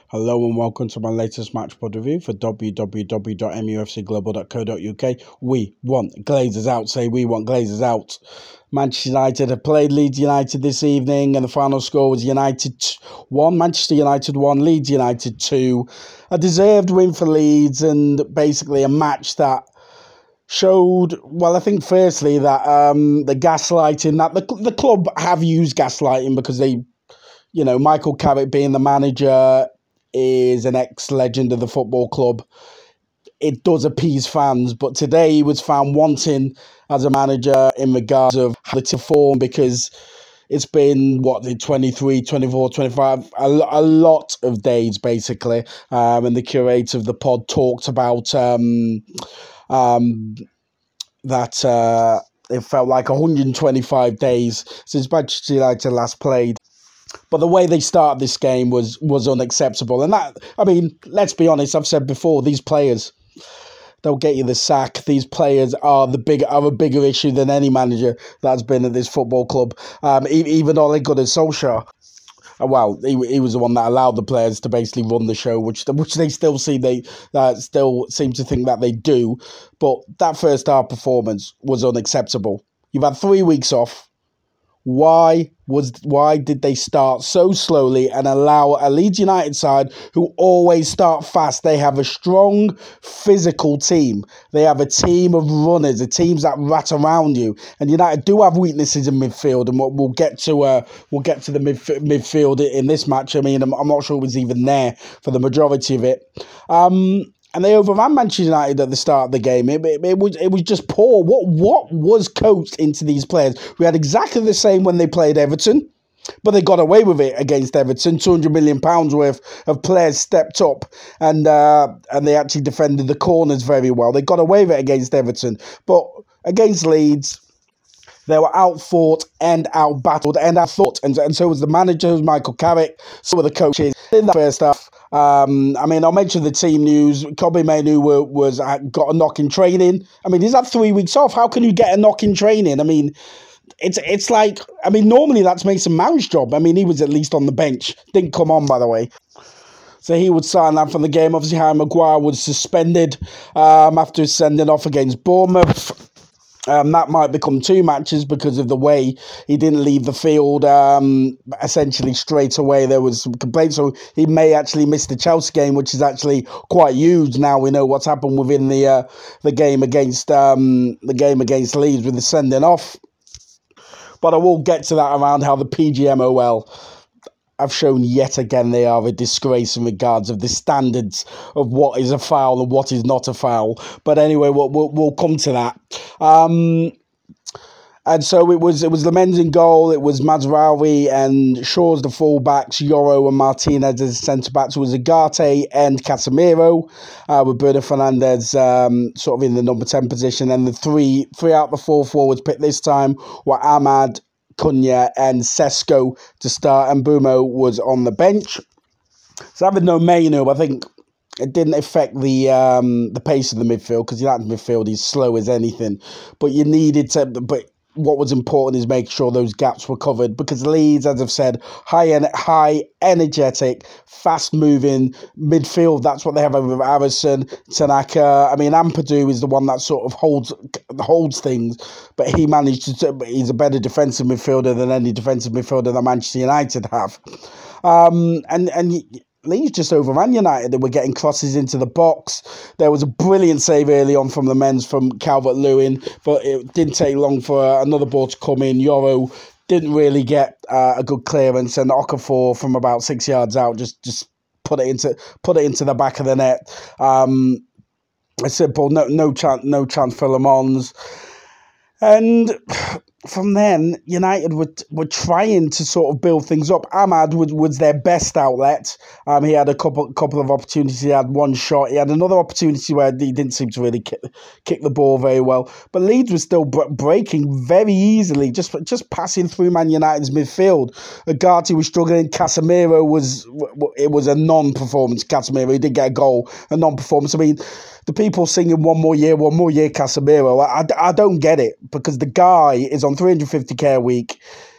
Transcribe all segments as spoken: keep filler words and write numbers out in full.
Hello and welcome to my latest match pod review for w w w dot m u f c global dot co dot u k. We want Glazers out. Say we want Glazers out. Manchester United have played Leeds United this evening and the final score was United one, Manchester United one, Leeds United two. A deserved win for Leeds and basically a match that showed, well, I think firstly that um, the gaslighting, that the, the club have used gaslighting because they, you know, Michael Carrick being the manager is an ex-legend of the football club. It does appease fans, but today he was found wanting as a manager in regards of how to form because it's been, what, the twenty-three, twenty-four, twenty-five, a, a lot of days basically. Um, and the curator of the pod talked about um, um, that uh, it felt like one hundred twenty-five days since Manchester United last played. But the way they started this game was was unacceptable. And that, I mean, let's be honest, I've said before, these players, they'll get you the sack. These players are the big, are a bigger issue than any manager that's been at this football club. Um, even Ole Gunnar Solskjaer, well, he, he was the one that allowed the players to basically run the show, which which they still see they uh, still seem to think that they do. But that first half performance was unacceptable. You've had three weeks off. Why was why did they start so slowly and allow a Leeds United side who always start fast? They have a strong physical team. They have a team of runners, a teams that rat around you. And United do have weaknesses in midfield, and we'll, we'll get to uh, we'll get to the midf- midfield in this match. I mean, I'm, I'm not sure it was even there for the majority of it. Um, And they overran Manchester United at the start of the game. It, it, it was it was just poor. What what was coached into these players? We had exactly the same when they played Everton, but they got away with it against Everton. two hundred million pounds worth of players stepped up and uh, and they actually defended the corners very well. They got away with it against Everton. But against Leeds, they were out-fought and out-battled and out-thought. And, and so was the manager, Michael Carrick, so were the coaches in the first half. Um, I mean, I'll mention the team news. Kobe Mainoo was, was uh, got a knock in training. I mean, he's had three weeks off. How can you get a knock in training? I mean, it's it's like, I mean, normally that's Mason Mount's job. I mean, he was at least on the bench. Didn't come on, by the way. So he would sign out from the game. Obviously, Harry Maguire was suspended um, after his sending off against Bournemouth. Um, that might become two matches because of the way he didn't leave the field um, essentially straight away. There was some complaints, so he may actually miss the Chelsea game, which is actually quite huge. Now we know what's happened within the uh, the game against um, the game against Leeds with the sending off. But I will get to that around how the P G M O L have shown yet again they are a disgrace in regards of the standards of what is a foul and what is not a foul. But anyway, we'll, we'll, we'll come to that. Um, and so it was it was Lamens in goal, it was Mazraoui and Shaw's the full-backs, Yoro and Martinez as centre-backs. It was Agate and Casemiro, uh, with Bruno Fernandes um, sort of in the number ten position. And the three, three out the four forwards picked this time were Ahmad, Cunha and Sesko to start, and Bumo was on the bench. So having no Mainoo, I think it didn't affect the um, the pace of the midfield because United midfield is slow as anything. But you needed to. But what was important is making sure those gaps were covered because Leeds, as I've said, high en- high energetic, fast moving midfield. That's what they have over Harrison, Tanaka. I mean, Ampadu is the one that sort of holds holds things, but he managed to. He's a better defensive midfielder than any defensive midfielder that Manchester United have. Um, and and. Leeds just overran United. They were getting crosses into the box. There was a brilliant save early on from the men's from Calvert-Lewin, but it didn't take long for another ball to come in. Yoro didn't really get uh, a good clearance, and Okafor from about six yards out just just put it into put it into the back of the net. Um, a simple no no chance no chance for Le Mans. And from then, United were, were trying to sort of build things up. Ahmad was, was their best outlet. Um, he had a couple couple of opportunities. He had one shot. He had another opportunity where he didn't seem to really kick, kick the ball very well. But Leeds was still b- breaking very easily, just just passing through Man United's midfield. Agati was struggling. Casemiro was it was a non-performance. Casemiro, he did get a goal, a non-performance. I mean, the people singing one more year, one more year, Casemiro, I, I, I don't get it because the guy is on three hundred fifty k a week.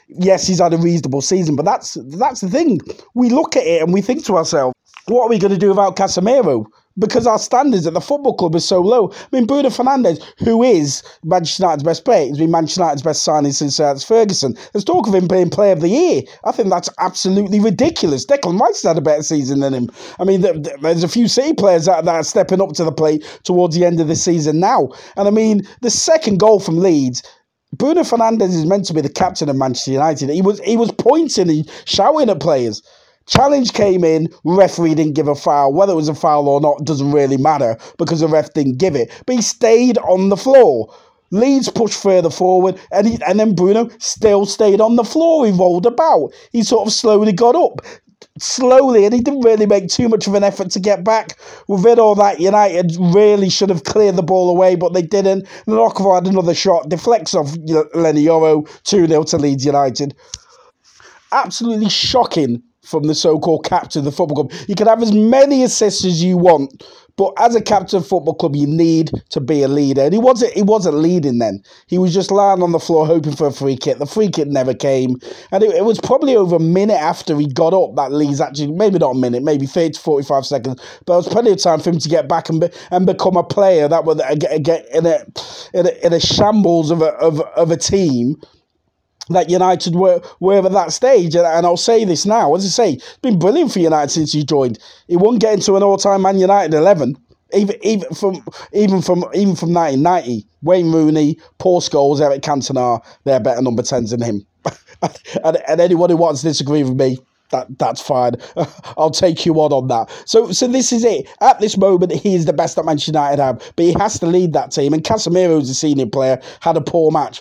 Yes, he's had a reasonable season, but that's that's the thing. We look at it and we think to ourselves, what are we going to do without Casemiro? Because our standards at the football club are so low. I mean, Bruno Fernandes, who is Manchester United's best player, has been Manchester United's best signing since uh, Ferguson. There's talk of him being Player of the Year. I think that's absolutely ridiculous. Declan Rice had a better season than him. I mean, there's a few City players that, that are stepping up to the plate towards the end of the season now. And I mean, the second goal from Leeds, Bruno Fernandes is meant to be the captain of Manchester United. He was he was pointing and shouting at players. Challenge came in, referee didn't give a foul. Whether it was a foul or not doesn't really matter because the ref didn't give it. But he stayed on the floor. Leeds pushed further forward, and he, and then Bruno still stayed on the floor. He rolled about. He sort of slowly got up. Slowly, and he didn't really make too much of an effort to get back. With all that, United really should have cleared the ball away, but they didn't. Knockover had another shot, deflects off Lenny Yoro, two nil to Leeds United. Absolutely shocking from the so-called captain of the football club. You can have as many assists as you want, but as a captain of the football club, you need to be a leader. And he wasn't, he wasn't leading then. He was just lying on the floor hoping for a free kick. The free kick never came. And it, it was probably over a minute after he got up that Leeds actually, maybe not a minute, maybe thirty to forty-five seconds, but there was plenty of time for him to get back and be, and become a player that would get, get in, a, in, a, in a shambles of a, of, of a team that United were, were at that stage. And, and I'll say this now, as I say, it's been brilliant for United since he joined. He won't get into an all-time Man United eleven, even even from even from even from nineteen ninety. Wayne Rooney, Paul Scholes, Eric Cantona, they're better number tens than him. and, and anyone who wants to disagree with me, that that's fine. I'll take you on on that. So so this is it. At this moment, he is the best that Manchester United have, but he has to lead that team. And Casemiro, who's a senior player, had a poor match.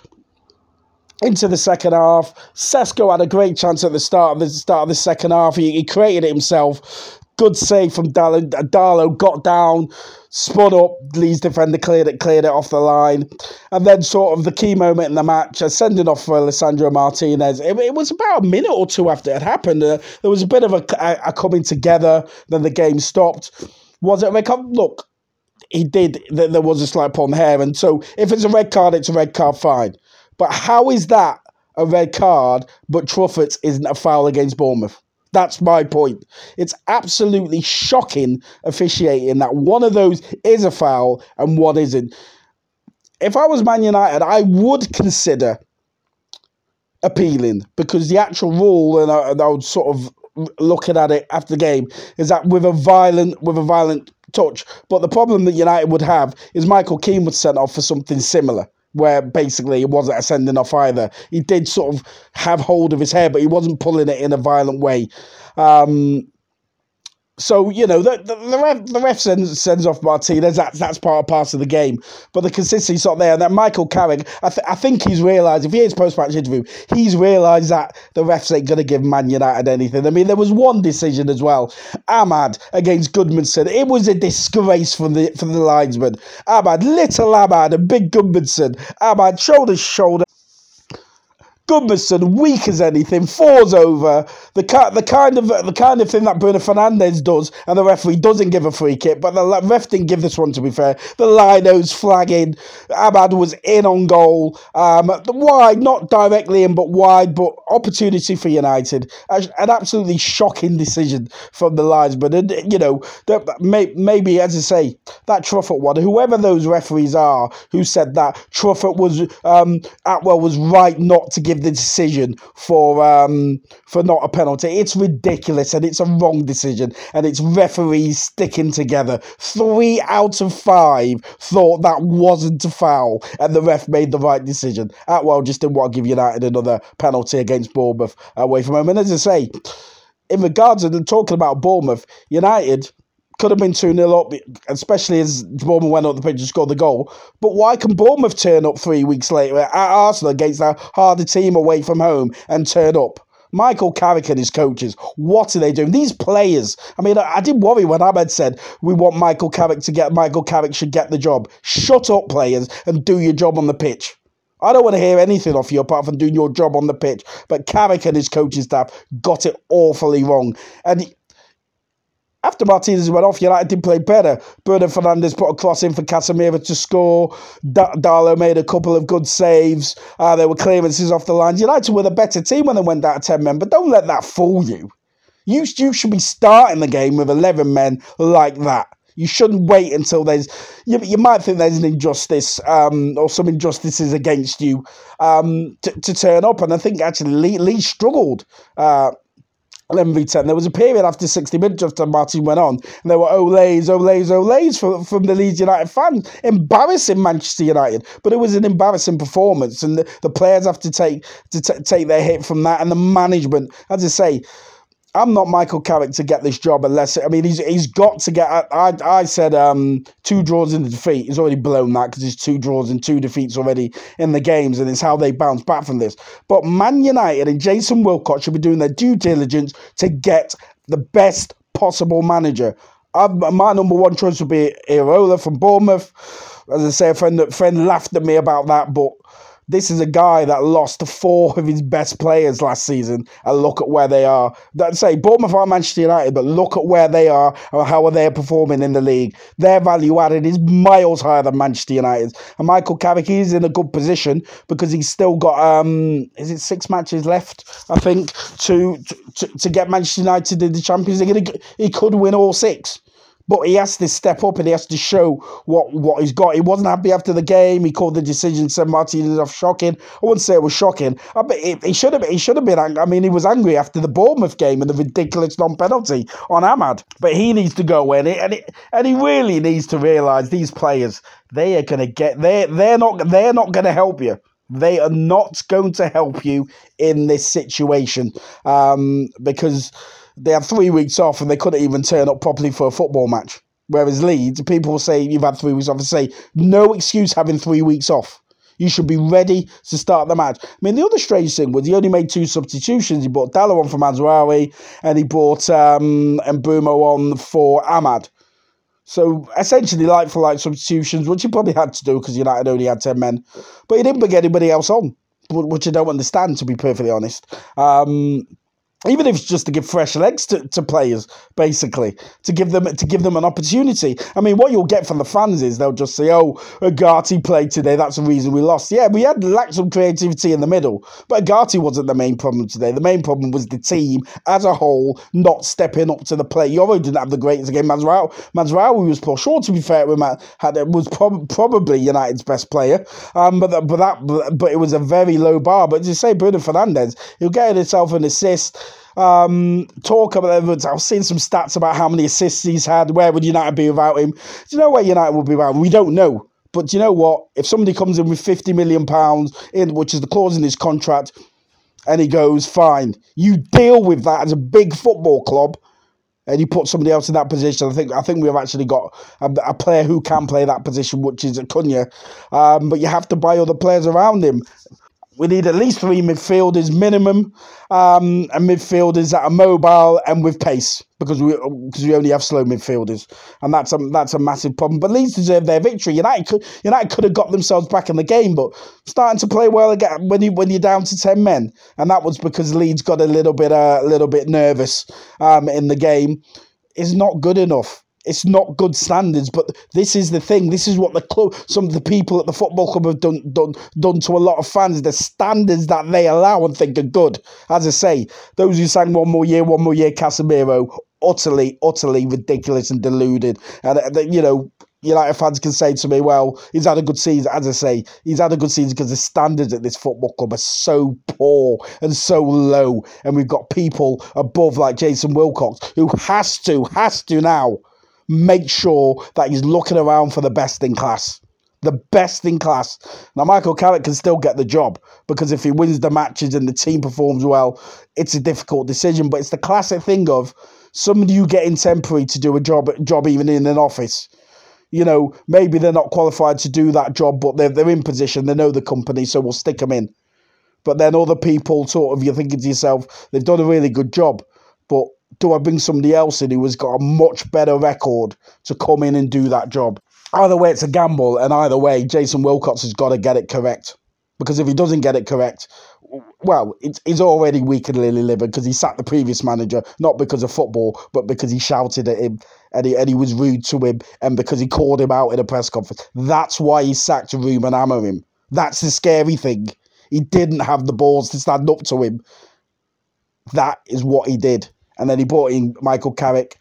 Into the second half, Sesko had a great chance at the start of the start of the second half. He, he created it himself. Good save from Darlow. Darlow got down, spun up. Leeds defender cleared it, cleared it off the line, and then sort of the key moment in the match, a sending off for Alessandro Martinez. It, it was about a minute or two after it happened. Uh, there was a bit of a, a, a coming together. Then the game stopped. Was it a red card? Look, he did. There was a slight pull on the hair, and so if it's a red card, it's a red card. Fine. But how is that a red card, but Truffert isn't a foul against Bournemouth? That's my point. It's absolutely shocking officiating that one of those is a foul and one isn't. If I was Man United, I would consider appealing, because the actual rule, and I, and I would sort of looking at it after the game, is that with a violent with a violent touch. But the problem that United would have is Michael Keane was sent off for something similar, where basically it wasn't a sending off either. He did sort of have hold of his hair, but he wasn't pulling it in a violent way. Um, so, you know, the, the, the ref, the ref sends, sends off Martinez. That's, that's part and parcel of the game. But the consistency's not there. And that Michael Carrick, I, th- I think he's realised, if he hears post-match interview, he's realised that the refs ain't going to give Man United anything. I mean, there was one decision as well. Ahmad against Goodmanson. It was a disgrace from the, from the linesman. Ahmad, little Ahmad, and big Goodmanson. Ahmad, shoulder to shoulder. Goodmanson, weak as anything, falls over. The kind, the kind of the kind of thing that Bruno Fernandes does, and the referee doesn't give a free kick. But the ref didn't give this one, to be fair. The linos flagging. Ahmad was in on goal. Um, wide, not directly in, but wide, but opportunity for United. An absolutely shocking decision from the linesman. And you know, may, maybe as I say, that Truffert one. Whoever those referees are who said that Truffert was um, Atwell was right not to give the decision for um, for not a penalty. It's ridiculous, and it's a wrong decision, and it's referees sticking together. Three out of five thought that wasn't a foul, and the ref made the right decision. Atwell just didn't want to give United another penalty against Bournemouth away from home. And as I say, in regards to talking about Bournemouth, United could have been two nil up, especially as Bournemouth went up the pitch and scored the goal. But why can Bournemouth turn up three weeks later at Arsenal against a harder team away from home and turn up? Michael Carrick and his coaches, what are they doing? These players, I mean, I, I did worry when Ahmed said, we want Michael Carrick to get, Michael Carrick should get the job. Shut up, players, and do your job on the pitch. I don't want to hear anything off you apart from doing your job on the pitch. But Carrick and his coaching staff got it awfully wrong. And After Martinez went off, United did play better. Bruno Fernandes put a cross in for Casemiro to score. Da- Darlow made a couple of good saves. Uh, there were clearances off the line. United were the better team when they went down to ten men, but don't let that fool you. You, you should be starting the game with eleven men like that. You shouldn't wait until there's... You, you might think there's an injustice um, or some injustices against you um, to, to turn up. And I think actually Lee, Lee struggled uh, eleven v ten. There was a period after sixty minutes after Martin went on, and there were olays, olays, olays from, from the Leeds United fans, embarrassing Manchester United. But it was an embarrassing performance, and the, the players have to take to t- take their hit from that, and the management, as I say... I'm not Michael Carrick to get this job unless... I mean, he's he's got to get... I I said um, two draws in the defeat. He's already blown that because there's two draws and two defeats already in the games, and it's how they bounce back from this. But Man United and Jason Wilcox should be doing their due diligence to get the best possible manager. I've, my number one choice would be Iraola from Bournemouth. As I say, a friend, a friend laughed at me about that, but... This is a guy that lost four of his best players last season, and look at where they are. That say Bournemouth are Manchester United, but look at where they are and how are they performing in the league. Their value added is miles higher than Manchester United's. And Michael Carrick is in a good position because he's still got um, is it six matches left? I think to to, to get Manchester United in the Champions League. He could win all six. But he has to step up and he has to show what, what he's got. He wasn't happy after the game. He called the decision, said Martinez off shocking. I wouldn't say it was shocking. I bet he, he should have. He should have been angry. I mean, he was angry after the Bournemouth game and the ridiculous non-penalty on Ahmad. But he needs to go in, and it, and he really needs to realise these players. They are going to get. They they're not. They're not going to help you. They are not going to help you in this situation um, because. They had three weeks off and they couldn't even turn up properly for a football match. Whereas Leeds, people say you've had three weeks off. I say, no excuse having three weeks off. You should be ready to start the match. I mean, the other strange thing was he only made two substitutions. He brought Dallow on for Mazraoui and he brought um, Mbeumo on for Ahmad. So essentially like for like substitutions, which he probably had to do because United only had ten men. But he didn't bring anybody else on, which I don't understand, to be perfectly honest. Um... Even if it's just to give fresh legs to, to players, basically, to give them to give them an opportunity. I mean, what you'll get from the fans is they'll just say, "Oh, Agati played today. That's the reason we lost." Yeah, we had lacked some creativity in the middle, but Agati wasn't the main problem today. The main problem was the team as a whole not stepping up to the plate. Yoro didn't have the greatest game. Mazraoui, Mazraoui was poor. Sure, to be fair, we had was prob- probably United's best player, um, but but that but it was a very low bar. But as you say, Bruno Fernandes, he'll get himself an assist. Um, talk about it. I've seen some stats about how many assists he's had. Where would United be without him? Do you know where United would be without him? We don't know. But do you know what? If somebody comes in with fifty million pounds in, which is the clause in his contract, and he goes, fine, you deal with that as a big football club, and you put somebody else in that position. I think I think we've actually got a, a player who can play that position, which is Acuna. Um, but you have to buy other players around him. We need at least three midfielders minimum, um, and midfielders that are mobile and with pace, because we because we only have slow midfielders, and that's a that's a massive problem. But Leeds deserve their victory. United could United could have got themselves back in the game, but starting to play well again when you when you're down to ten men, and that was because Leeds got a little bit uh, a little bit nervous um, in the game, is not good enough. It's not good standards, but this is the thing. This is what the club, some of the people at the football club have done done done to a lot of fans. The standards that they allow and think are good. As I say, those who sang "One More Year, One More Year," Casemiro, utterly, utterly ridiculous and deluded. And uh, you know, United fans can say to me, "Well, he's had a good season." As I say, he's had a good season because the standards at this football club are so poor and so low, and we've got people above like Jason Wilcox who has to has to now. Make sure that he's looking around for the best in class. The best in class. Now, Michael Carrick can still get the job because if he wins the matches and the team performs well, it's a difficult decision. But it's the classic thing of somebody you get in temporary to do a job, job even in an office. You know, maybe they're not qualified to do that job, but they're, they're in position. They know the company, so we'll stick them in. But then other people sort of, you're thinking to yourself, they've done a really good job, but do I bring somebody else in who has got a much better record to come in and do that job? Either way, it's a gamble, and either way, Jason Wilcox has got to get it correct. Because if he doesn't get it correct, well, it's, he's already weak and lily livered because he sacked the previous manager, not because of football, but because he shouted at him and he, and he was rude to him and because he called him out in a press conference. That's why he sacked Ruben Amorim. That's the scary thing. He didn't have the balls to stand up to him. That is what he did. And then he brought in Michael Carrick.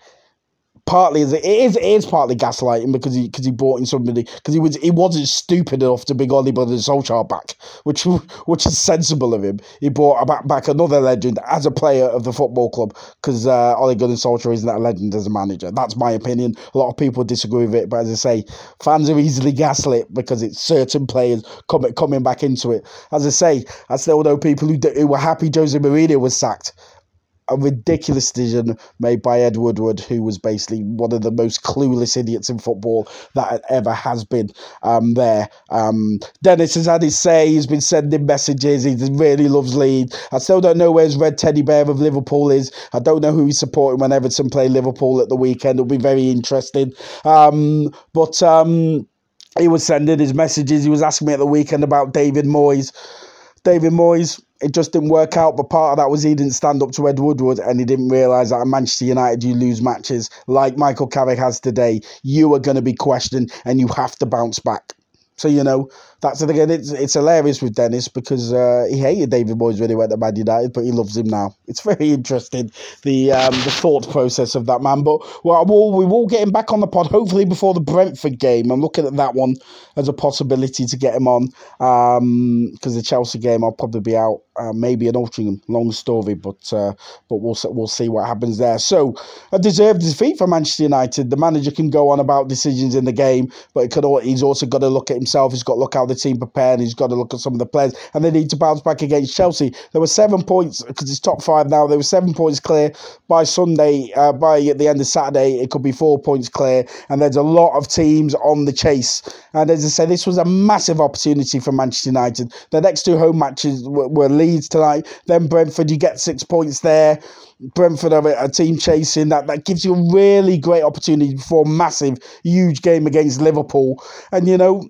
Partly it is it is partly gaslighting because he because he brought in somebody because he was he wasn't stupid enough to bring Ole Gunnar Solskjaer back, which which is sensible of him. He brought back, back another legend as a player of the football club because uh, Ole Gunnar Solskjaer isn't a legend as a manager. That's my opinion. A lot of people disagree with it, but as I say, fans are easily gaslit because it's certain players coming coming back into it. As I say, I still know people who who were happy Jose Mourinho was sacked. A ridiculous decision made by Ed Woodward, who was basically one of the most clueless idiots in football that ever has been um, there. Um, Dennis has had his say. He's been sending messages. He really loves Leeds. I still don't know where his red teddy bear of Liverpool is. I don't know who he's supporting when Everton play Liverpool at the weekend. It'll be very interesting. Um, but um, he was sending his messages. He was asking me at the weekend about David Moyes. David Moyes, it just didn't work out, but part of that was he didn't stand up to Ed Woodward and he didn't realise that at Manchester United you lose matches like Michael Carrick has today. You are going to be questioned and you have to bounce back. So, you know, that's the thing. It's, it's hilarious with Dennis because uh, he hated David Moyes when he went to Man United, but he loves him now. It's very interesting, the um, the thought process of that man. But well, we'll, we will get him back on the pod, hopefully before the Brentford game. I'm looking at that one as a possibility to get him on because um, the Chelsea game, I'll probably be out. Uh, maybe an Altrincham, long story, but uh, but we'll we'll see what happens there. So a deserved defeat for Manchester United. The manager can go on about decisions in the game, but it could, he's also got to look at himself. He's got to look how the team prepared. He's got to look at some of the players, and they need to bounce back against Chelsea. There were seven points because it's top five now. There were seven points clear by Sunday. Uh, by at the end of Saturday, it could be four points clear, and there's a lot of teams on the chase. And as I say, this was a massive opportunity for Manchester United. The next two home matches were, were Leeds tonight, then Brentford. You get six points there. Brentford are a team chasing that. That gives you a really great opportunity for a massive, huge game against Liverpool. And, you know,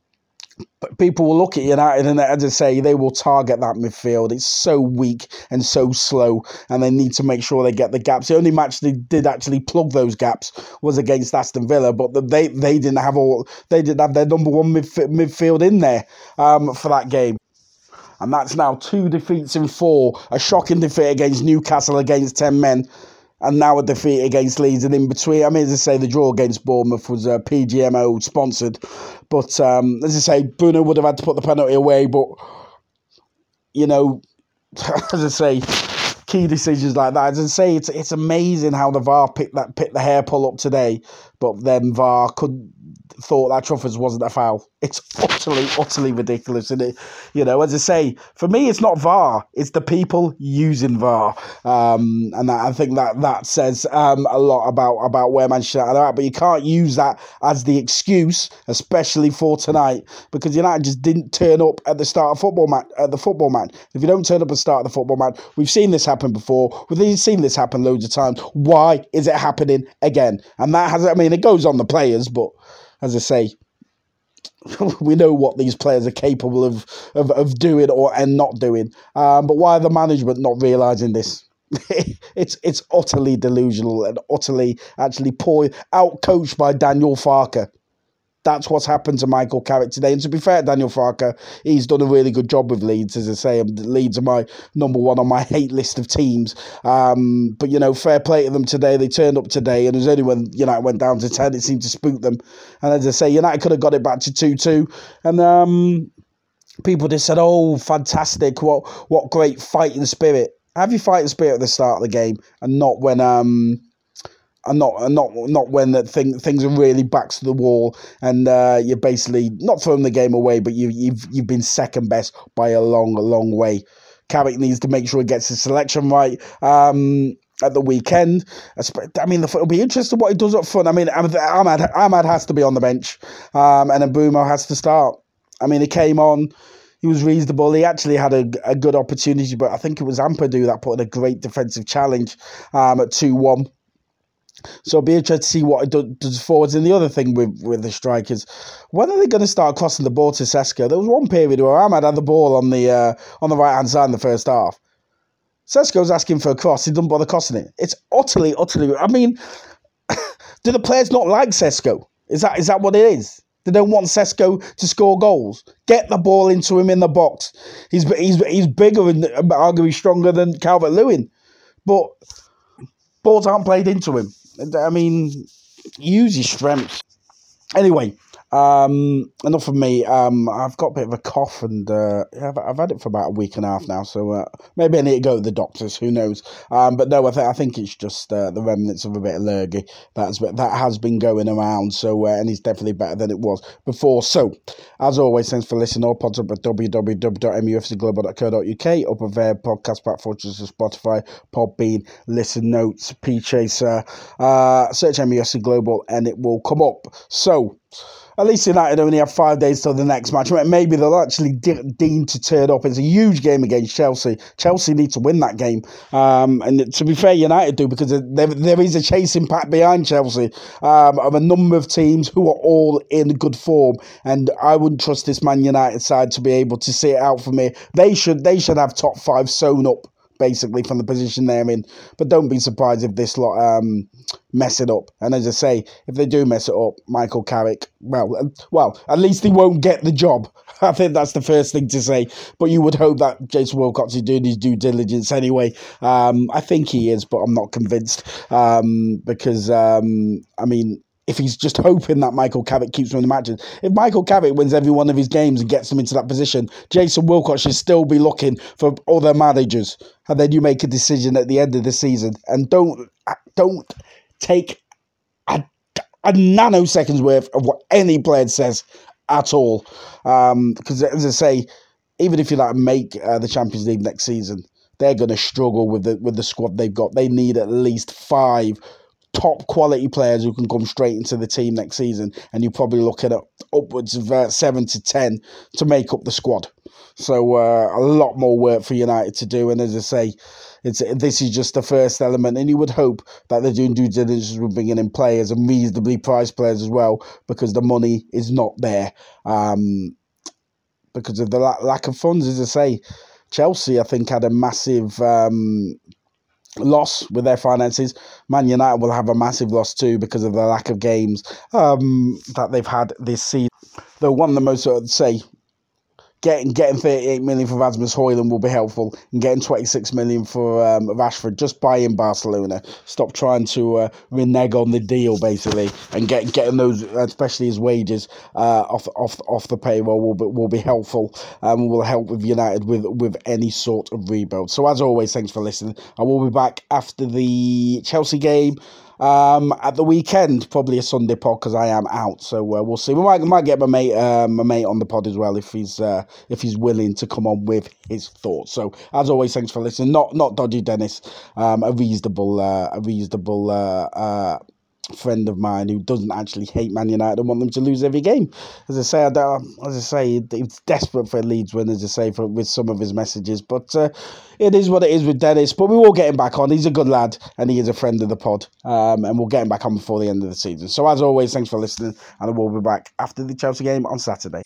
people will look at United and, as I say, they will target that midfield. It's so weak and so slow, and they need to make sure they get the gaps. The only match they did actually plug those gaps was against Aston Villa, but they they didn't have all they didn't have their number one midf- midfield in there um, for that game. And that's now two defeats in four. A shocking defeat against Newcastle against ten men. And now a defeat against Leeds. And in between, I mean, as I say, the draw against Bournemouth was uh, P G M O sponsored. But um, as I say, Bruno would have had to put the penalty away. But, you know, as I say, key decisions like that. As I say, it's it's amazing how the V A R picked that picked the hair pull up today. But then V A R could thought that Truffers wasn't a foul. It's utterly, utterly ridiculous, isn't it? You know, as I say, for me, it's not V A R. It's the people using V A R. Um, and that, I think that that says um, a lot about, about where Manchester United are at. But you can't use that as the excuse, especially for tonight, because United just didn't turn up at the start of football match. At the football match. If you don't turn up at the start of the football match, we've seen this happen before. We've seen this happen loads of times. Why is it happening again? And that has, I mean, it goes on the players, but as I say, we know what these players are capable of of, of doing or and not doing. Um, but why are the management not realising this? it's it's utterly delusional and utterly actually poor, out-coached by Daniel Farke. That's what's happened to Michael Carrick today. And to be fair, Daniel Farke, he's done a really good job with Leeds. As I say, Leeds are my number one on my hate list of teams. Um, but, you know, fair play to them today. They turned up today, and it was only when United went down to ten, it seemed to spook them. And as I say, United could have got it back to two two. And um, people just said, oh, fantastic, what what great fighting spirit. Have your fighting spirit at the start of the game and not when... Um, And not, and not, not when the thing, things are really backs to the wall, and uh, you're basically not throwing the game away, but you, you've you've been second best by a long, a long way. Carrick needs to make sure he gets his selection right um, at the weekend. I mean, it'll be interesting what he does up front. I mean, Ahmad Ahmad has to be on the bench, um, and Mbeumo has to start. I mean, he came on. He was reasonable. He actually had a, a good opportunity, but I think it was Ampadu that put in a great defensive challenge um, at two one. So it'll be interesting to see what it do, does forwards. And the other thing with, with the strikers, when are they going to start crossing the ball to Sesko? There was one period where Ahmad had the ball on the uh, on the right hand side in the first half. Sesko's asking for a cross. He doesn't bother crossing it. It's utterly, utterly. I mean, do the players not like Sesko? Is that is that what it is? They don't want Sesko to score goals. Get the ball into him in the box. He's he's he's bigger and arguably stronger than Calvert-Lewin, but balls aren't played into him. I mean, use your strengths. Anyway, um, enough of me. Um, I've got a bit of a cough, and uh, I've, I've had it for about a week and a half now, so uh, maybe I need to go to the doctors. Who knows? Um, but no, I, th- I think it's just uh, the remnants of a bit of lurgy that's that has been going around. So, uh, and it's definitely better than it was before. So, as always, thanks for listening. All pods up at w w w dot m u f c global dot co dot u k. Up at their podcast platforms such as Spotify, Podbean, Listen Notes, P Chaser. Uh, search M U F C Global, and it will come up. So. At least United only have five days till the next match. Maybe they'll actually de- deem to turn up. It's a huge game against Chelsea. Chelsea need to win that game. Um, and to be fair, United do, because there, there is a chasing pack behind Chelsea um, of a number of teams who are all in good form. And I wouldn't trust this Man United side to be able to see it out for me. They should, they should have top five sewn up, basically, from the position they're in. But don't be surprised if this lot um, mess it up. And as I say, if they do mess it up, Michael Carrick, well, well, at least he won't get the job. I think that's the first thing to say. But you would hope that Jason Wilcox is doing his due diligence anyway. Um, I think he is, but I'm not convinced. Um, because, um, I mean... if he's just hoping that Michael Carrick keeps winning matches. If Michael Carrick wins every one of his games and gets them into that position, Jason Wilcox should still be looking for other managers. And then you make a decision at the end of the season. And don't don't take a, a nanoseconds worth of what any player says at all. Um, because as I say, even if you like make uh, the Champions League next season, they're going to struggle with the with the squad they've got. They need at least five top quality players who can come straight into the team next season, and you're probably looking at upwards of uh, seven to ten to make up the squad. So uh, a lot more work for United to do, and as I say, it's this is just the first element, and you would hope that they're doing due diligence with bringing in players and reasonably priced players as well, because the money is not there um, because of the la- lack of funds. As I say, Chelsea, I think, had a massive Um, loss with their finances. Man United will have a massive loss too because of the lack of games um, that they've had this season. Though one of the most, I'd say, Getting getting thirty-eight million for Rasmus Højlund will be helpful, and getting twenty-six million for um, Rashford. Just buy in Barcelona. Stop trying to uh, renege on the deal, basically, and get, getting those, especially his wages, uh, off off off the payroll will be will be helpful, and um, will help with United with with any sort of rebuild. So as always, thanks for listening. I will be back after the Chelsea game. Um, at the weekend, probably a Sunday pod because I am out, so uh, we'll see. We might might get my mate, uh, my mate on the pod as well if he's uh, if he's willing to come on with his thoughts. So as always, thanks for listening. Not not Dodgy Dennis, um, a reasonable uh, a reasonable uh, uh, friend of mine who doesn't actually hate Man United and want them to lose every game. As I say, I don't, as I say, he's desperate for a Leeds win, as I say, for, with some of his messages. But uh, it is what it is with Dennis. But we will get him back on. He's a good lad, and he is a friend of the pod. Um, and we'll get him back on before the end of the season. So as always, thanks for listening, and I will be back after the Chelsea game on Saturday.